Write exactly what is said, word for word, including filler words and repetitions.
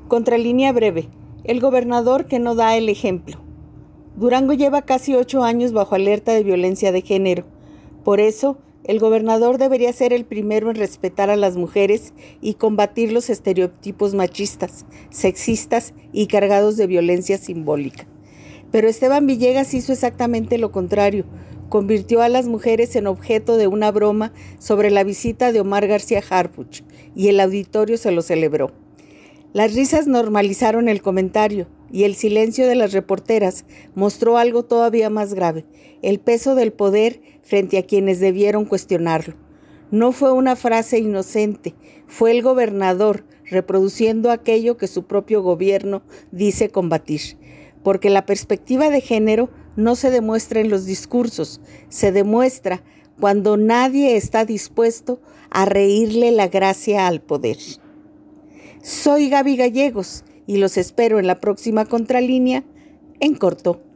Contralínea breve. El gobernador que no da el ejemplo. Durango lleva casi ocho años bajo alerta de violencia de género. Por eso, el gobernador debería ser el primero en respetar a las mujeres y combatir los estereotipos machistas, sexistas y cargados de violencia simbólica. Pero Esteban Villegas hizo exactamente lo contrario. Convirtió a las mujeres en objeto de una broma sobre la visita de Omar García Harfuch, y el auditorio se lo celebró. Las risas normalizaron el comentario, y el silencio de las reporteras mostró algo todavía más grave: el peso del poder frente a quienes debieron cuestionarlo. No fue una frase inocente, fue el gobernador reproduciendo aquello que su propio gobierno dice combatir. Porque la perspectiva de género no se demuestra en los discursos, se demuestra cuando nadie está dispuesto a reírle la gracia al poder. Soy Gaby Gallegos y los espero en la próxima Contralínea en corto.